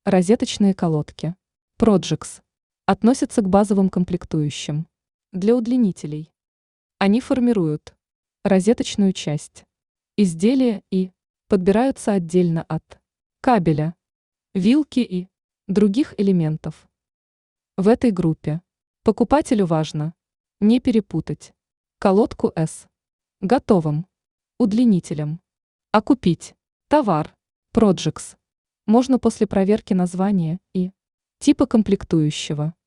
Розеточные колодки. Projects. Относятся к базовым комплектующим. Для удлинителей. Они формируют розеточную часть изделия и подбираются отдельно от кабеля, вилки и других элементов. В этой группе покупателю важно не перепутать колодку S готовым удлинителем, а купить товар Projects можно после проверки названия и типа комплектующего.